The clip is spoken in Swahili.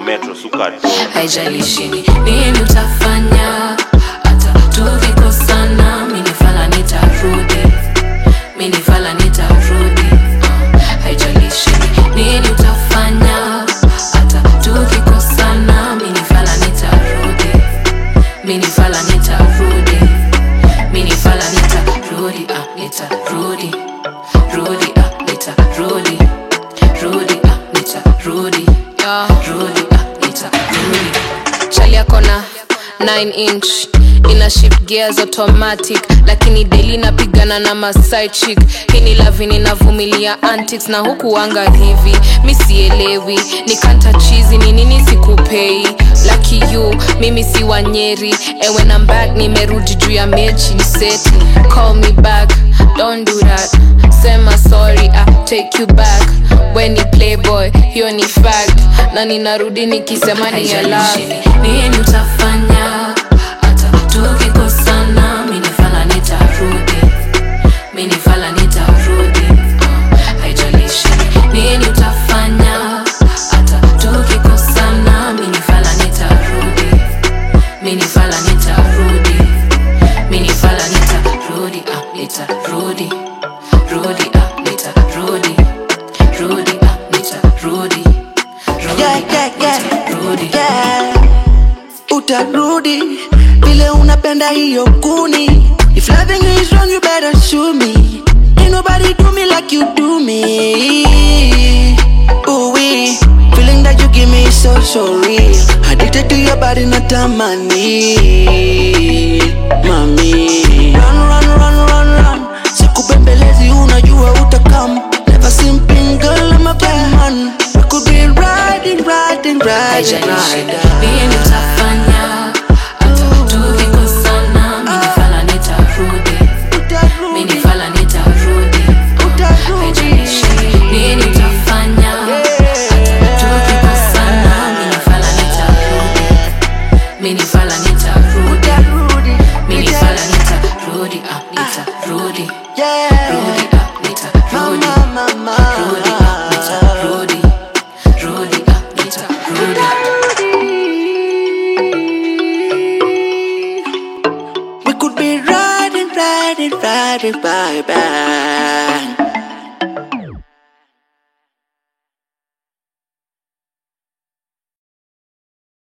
metro suka do. Haijalishi nini utafanya, hata tukikosana, mimi fala nitarudi, mimi fala nitarudi. Haijalishi nini utafanya, hata tukikosana, mimi fala nitarudi, mimi fala nitarudi, mimi fala nitarudi, nitarudi, rudi, nitarudi, rudi, nitarudi, rudi, nitarudi. Chali yako na 9 inch ina shift gears automatic, lakini daily napigana na ma side chick. Hii ni love ninavumilia antics na huku anga hivi mimi sielewi, nikanta cheesy ni nini sikupei. Lucky you mimi si wanyeri, and when I'm back nimerudi juu ya mechi ni seti. Call me back, don't do that, sema sorry, I take you back. When ni playboy hiyo ni fact, na ninarudi nikisema ni ya love. Nini utafanya, hata tukikosana, mimi fala nitarudi, mimi fala nitarudi. Haijalishi nini utafanya, hata tukikosana, mimi fala nitarudi, mimi fala nitarudi, mimi fala nitarudi, nitarudi, rudi, nitarudi, rudi, nitarudi, rudi, utarudi vile unapenda hiyo kuni. If loving you is wrong, you better show me. Ain't nobody do me like you do me. Ooh wee, feeling that you give me is so real. Addicted to your body, natamani mami. Run, sikubembelezi unajua utakam. Never simping girl, I'm a bad man. We could be riding. haijalishi nini utafanya, hata tukikosana, mimi fala nitarudi, mimi fala nitarudi. Haijalishi nini utafanya, hata tukikosana, mimi fala nitarudi, mimi fala nitarudi, mimi fala nitarudi, nitarudi, rudi, nitarudi, rudi, nitarudi, rudi, we could be riding, bye.